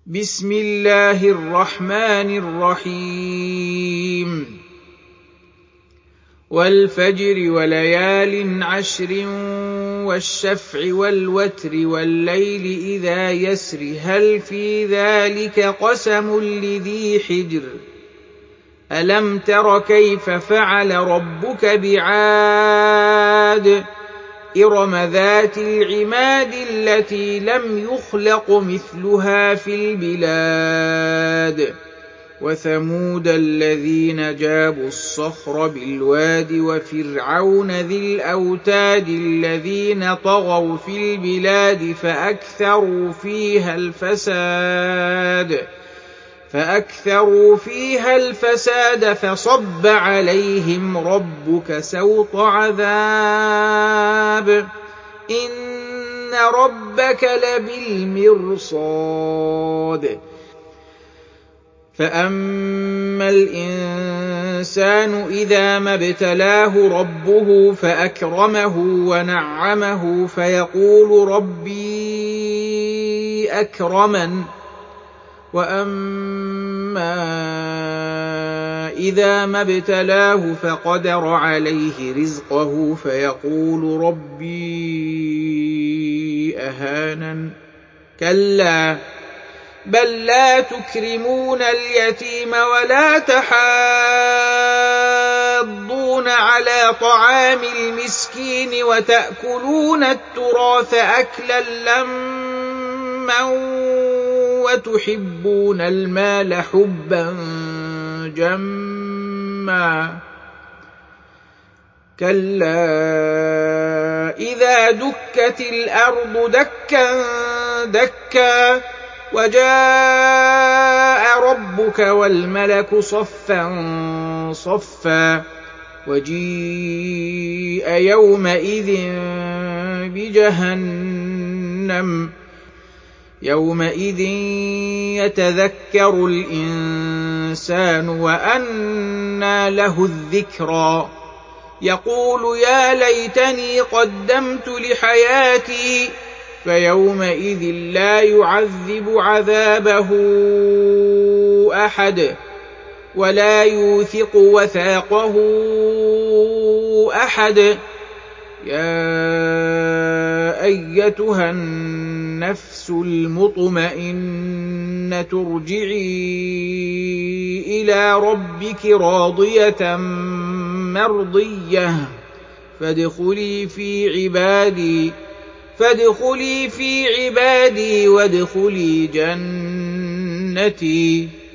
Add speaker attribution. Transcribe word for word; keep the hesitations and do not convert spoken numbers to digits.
Speaker 1: بسم الله الرحمن الرحيم والفجر وليال عشر والشفع والوتر والليل إذا يسر هل في ذلك قسم لذي حجر ألم تر كيف فعل ربك بعاد إرم ذات العماد التي لم يخلق مثلها في البلاد وثمود الذين جابوا الصخر بالواد وفرعون ذي الأوتاد الذين طغوا في البلاد فأكثروا فيها الفساد فأكثروا فيها الفساد فصب عليهم ربك سوط عذاب إن ربك لبالمرصاد فأما الإنسان إذا ما ابتلاه ربه فأكرمه ونعمه فيقول ربي أكرمن وأما إذا ما ابتلاه فقدر عليه رزقه فيقول ربي أهانن كلا بل لا تكرمون اليتيم ولا تحاضون على طعام المسكين وتأكلون التراث أكلا لما وتحبون المال حبا جما كلا إذا دكت الأرض دكا دكا وجاء ربك والملك صفا صفا وجيء يومئذ بجهنم يومئذ يتذكر الإنسان وأنى له الذكرى يقول يا ليتني قدمت لحياتي فيومئذ لا يعذب عذابه أحد ولا يوثق وثاقه أحد يا أيتها النفس المطمئنة ارجعي إلى ربك راضية مرضية فادخلي في عبادي فادخلي في عبادي وادخلي جنتي